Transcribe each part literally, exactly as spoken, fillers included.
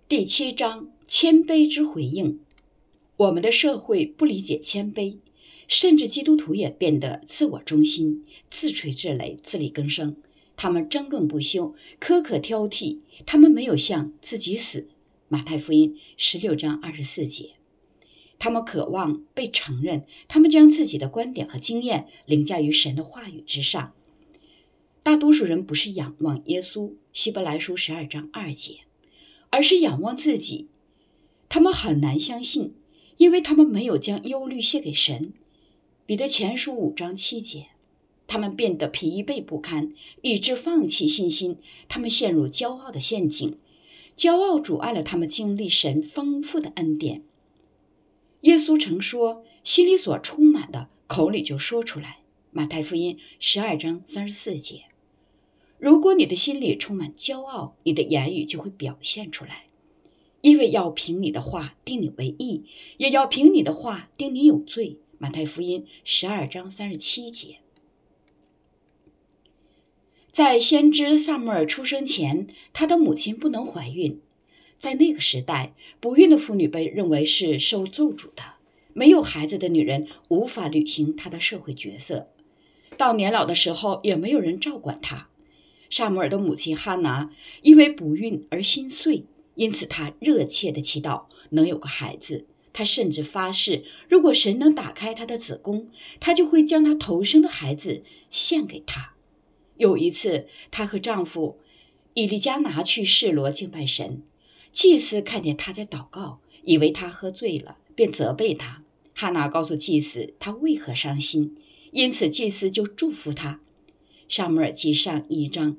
第七章，谦卑之回应。我们的社会不理解谦卑，甚至基督徒也变得自我中心，自吹自擂，自力更生。他们争论不休，苛刻挑剔，他们没有向自己死。马太福音十六章二十四节。他们渴望被承认，他们将自己的观点和经验凌驾于神的话语之上。大多数人不是仰望耶稣，希伯来书十二章二节，而是仰望自己。他们很难相信，因为他们没有将忧虑卸给神。彼得前书五章七节，他们变得疲惫不堪，以致放弃信心。他们陷入骄傲的陷阱，骄傲阻碍了他们经历神丰富的恩典。耶稣曾说，心里所充满的，口里就说出来。马太福音十二章三十四节。如果你的心里充满骄傲，你的言语就会表现出来，因为要凭你的话定你为义，也要凭你的话定你有罪。马太福音十二章三十七节。在先知撒母耳出生前，他的母亲不能怀孕。在那个时代，不孕的妇女被认为是受咒诅的，没有孩子的女人无法履行她的社会角色。到年老的时候，也没有人照管她。撒母耳的母亲哈拿因为不孕而心碎，因此她热切地祈祷能有个孩子。她甚至发誓，如果神能打开她的子宫，她就会将她头生的孩子献给他。有一次，她和丈夫以利加拿去示罗敬拜神，祭司看见她在祷告，以为她喝醉了，便责备她。哈拿告诉祭司她为何伤心，因此祭司就祝福她。撒母耳记上一章。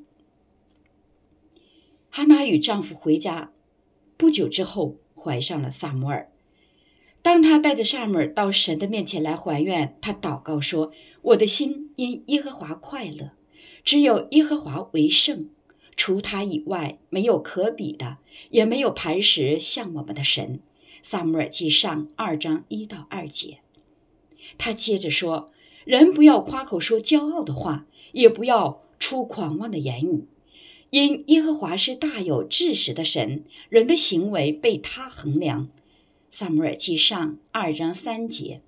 哈拿与丈夫回家不久之后怀上了撒母耳。当她带着撒母耳到神的面前来还愿，她祷告说，我的心因耶和华快乐，只有耶和华为圣，除他以外没有可比的，也没有磐石像我们的神。撒母耳记上二章一到二节。她接着说，人不要夸口说骄傲的话，也不要出狂妄的言语，因耶和华是大有知识的神，人的行为被他衡量。撒母耳记上二章三节。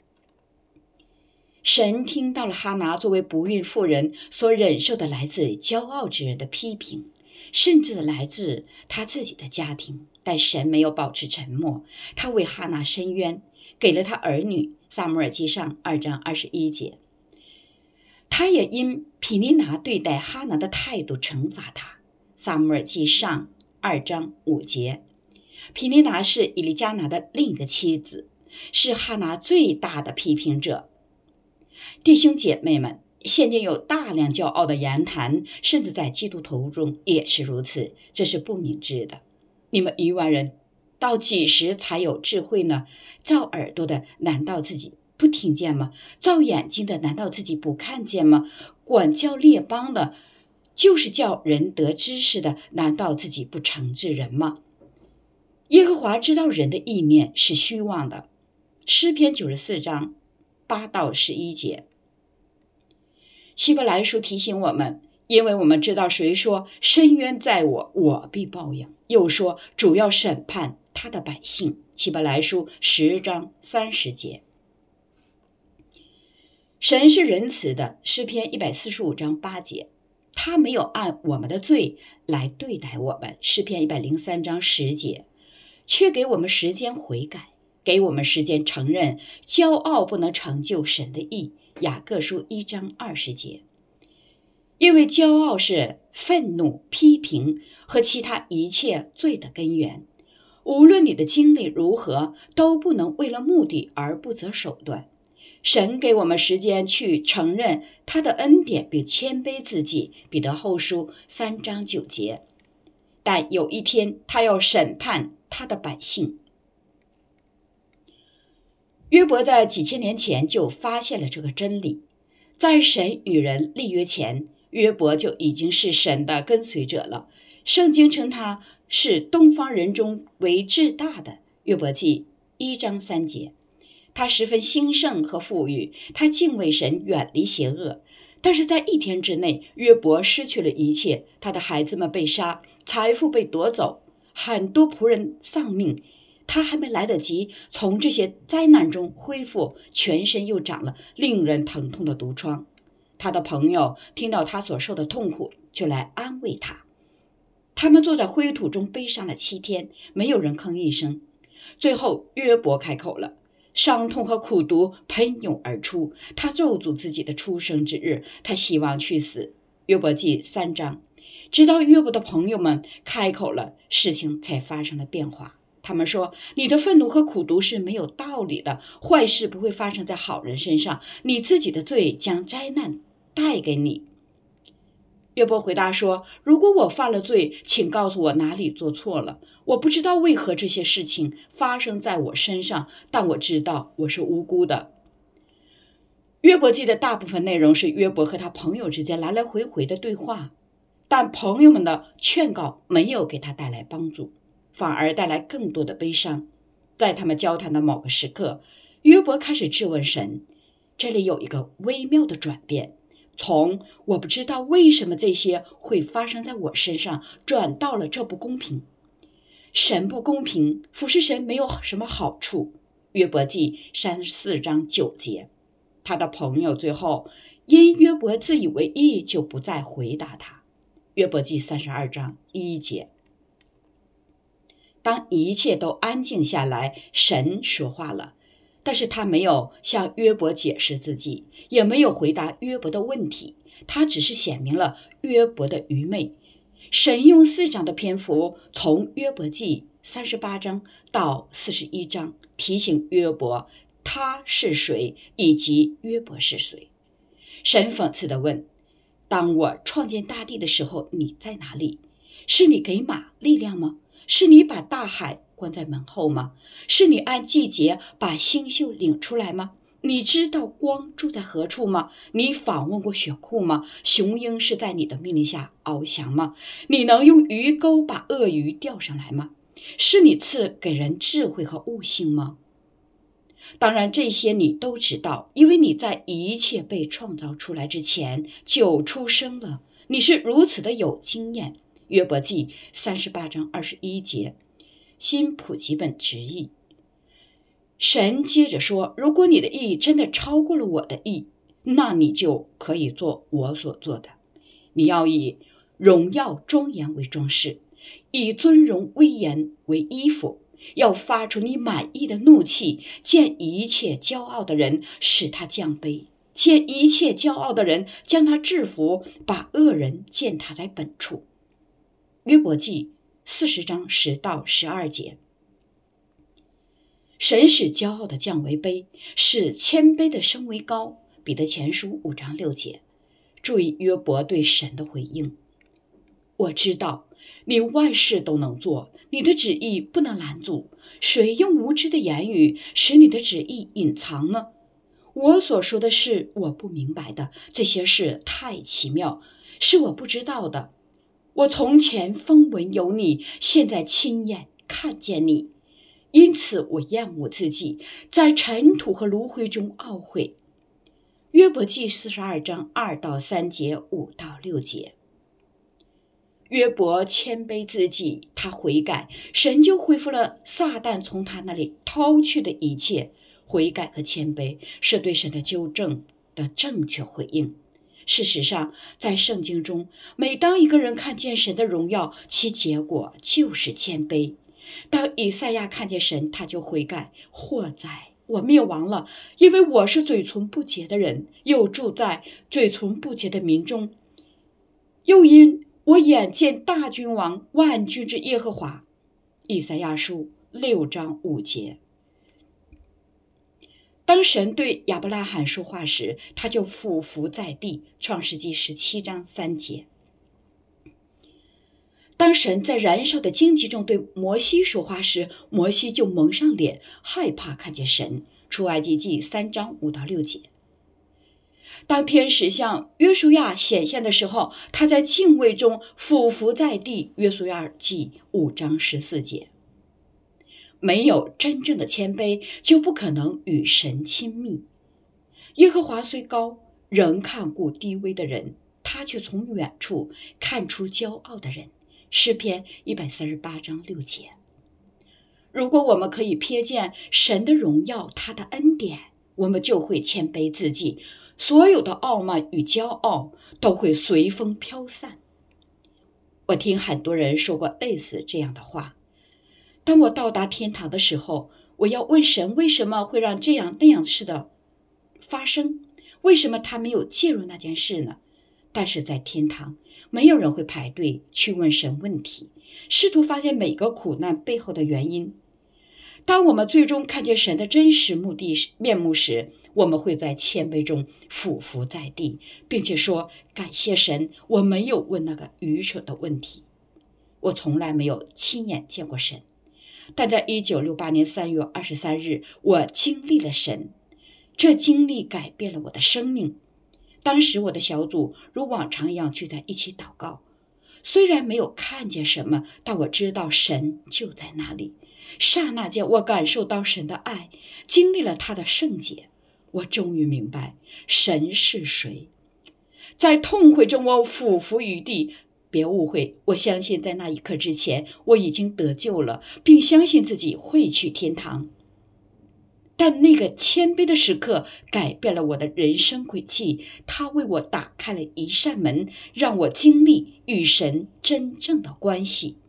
神听到了哈拿作为不孕妇人所忍受的来自骄傲之人的批评，甚至来自他自己的家庭，但神没有保持沉默，他为哈拿伸冤，给了他儿女。撒母耳记上二章二十一节。他也因毗尼拿对待哈拿的态度惩罚他。撒母耳记上二章五节。毗尼拿是以利加拿的另一个妻子，是哈拿最大的批评者。弟兄姐妹们，现今有大量骄傲的言谈，甚至在基督徒中也是如此，这是不明智的。你们愚顽人到几时才有智慧呢？造耳朵的难道自己不听见吗？造眼睛的难道自己不看见吗？管教列邦的，就是叫人得知识的，难道自己不惩治人吗？耶和华知道人的意念是虚妄的。诗篇九十四章八到十一节。希伯来书提醒我们，因为我们知道谁说深渊在我，我必报应，又说主要审判他的百姓。希伯来书十章三十节。神是仁慈的。诗篇一百四十五章八节。他没有按我们的罪来对待我们。诗篇一百零三章十节。却给我们时间悔改，给我们时间承认骄傲不能成就神的义。雅各书一章二十节。因为骄傲是愤怒、批评和其他一切罪的根源。无论你的经历如何，都不能为了目的而不择手段。神给我们时间去承认他的恩典，并谦卑自己。彼得后书三章九节。但有一天他要审判他的百姓。约伯在几千年前就发现了这个真理。在神与人立约前，约伯就已经是神的跟随者了。圣经称他是东方人中为至大的。约伯记一章三节。他十分兴盛和富裕，他敬畏神，远离邪恶。但是在一天之内，约伯失去了一切，他的孩子们被杀，财富被夺走， 很多仆人丧命，他还没来得及从这些灾难中恢复，全身又长了令人疼痛的毒疮。他的朋友听到他所受的痛苦，就来安慰他。他们坐在灰土中悲伤了七天，没有人吭一声。最后约伯开口了，伤痛和苦毒喷涌而出，他咒诅自己的出生之日，他希望去死。约伯记三章。直到约伯的朋友们开口了，事情才发生了变化。他们说，你的愤怒和苦毒是没有道理的，坏事不会发生在好人身上，你自己的罪将灾难带给你。约伯回答说，如果我犯了罪，请告诉我哪里做错了。我不知道为何这些事情发生在我身上，但我知道我是无辜的。约伯记的大部分内容是约伯和他朋友之间来来回回的对话，但朋友们的劝告没有给他带来帮助，反而带来更多的悲伤。在他们交谈的某个时刻，约伯开始质问神。这里有一个微妙的转变，从我不知道为什么这些会发生在我身上，转到了这不公平。神不公平，服侍神没有什么好处。约伯记三十四章九节。他的朋友最后因约伯自以为意，就不再回答他。约伯记三十二章一节。当一切都安静下来，神说话了，但是他没有向约伯解释自己，也没有回答约伯的问题，他只是显明了约伯的愚昧。神用四章的篇幅，从约伯记三十八章到四十一章，提醒约伯他是谁，以及约伯是谁。神讽刺地问，当我创建大地的时候，你在哪里？是你给马力量吗？是你把大海关在门后吗？是你按季节把星宿领出来吗？你知道光住在何处吗？你访问过雪库吗？雄鹰是在你的命令下翱翔吗？你能用鱼钩把鳄鱼钓上来吗？是你赐给人智慧和悟性吗？当然这些你都知道，因为你在一切被创造出来之前就出生了，你是如此的有经验。约伯记三十八章二十一节，新普及本直译。神接着说，如果你的义真的超过了我的义，那你就可以做我所做的。你要以荣耀庄严为装饰，以尊荣威严为衣服，要发出你满意的怒气，见一切骄傲的人，使他降卑；见一切骄傲的人，将他制服，把恶人践踏在本处。约伯记四十章十到十二节。神使骄傲的降为卑，使谦卑的升为高。彼得前书五章六节。注意约伯对神的回应，我知道你万事都能做，你的旨意不能拦阻。谁用无知的言语使你的旨意隐藏呢？我所说的是我不明白的，这些事太奇妙，是我不知道的。我从前风闻有你，现在亲眼看见你，因此我厌恶自己，在尘土和炉灰中懊悔。约伯记四十二章二到三节，五到六节。约伯谦卑自己，他悔改，神就恢复了撒旦从他那里偷去的一切。悔改和谦卑是对神的纠正的正确回应。事实上，在圣经中，每当一个人看见神的荣耀，其结果就是谦卑。当以赛亚看见神，他就悔改，祸哉，我灭亡了，因为我是嘴唇不洁的人，又住在嘴唇不洁的民中，又因我眼见大君王万军之耶和华。以赛亚书六章五节。当神对亚伯拉罕说话时，他就俯伏在地。创世纪十七章三节。当神在燃烧的荆棘中对摩西说话时，摩西就蒙上脸，害怕看见神。出埃及记三章五到六节。当天使向约书亚显现的时候，他在敬畏中俯伏在地。约书亚记五章十四节。没有真正的谦卑，就不可能与神亲密。耶和华虽高，仍看顾低微的人，他却从远处看出骄傲的人。 诗篇一百三十八章六节。如果我们可以瞥见神的荣耀，他的恩典，我们就会谦卑自己，所有的傲慢与骄傲都会随风飘散。我听很多人说过类似这样的话：当我到达天堂的时候，我要问神为什么会让这样那样事的发生，为什么他没有介入那件事呢？但是在天堂，没有人会排队去问神问题，试图发现每个苦难背后的原因。当我们最终看见神的真实目的面目时，我们会在谦卑中俯伏在地，并且说：感谢神，我没有问那个愚蠢的问题。我从来没有亲眼见过神，但在一九六八年三月二十三日，我经历了神。这经历改变了我的生命。当时我的小组如往常一样聚在一起祷告，虽然没有看见什么，但我知道神就在那里。刹那间，我感受到神的爱，经历了他的圣洁。我终于明白神是谁。在痛悔中，我俯伏于地。别误会，我相信在那一刻之前，我已经得救了，并相信自己会去天堂。但那个谦卑的时刻改变了我的人生轨迹，它为我打开了一扇门，让我经历与神真正的关系。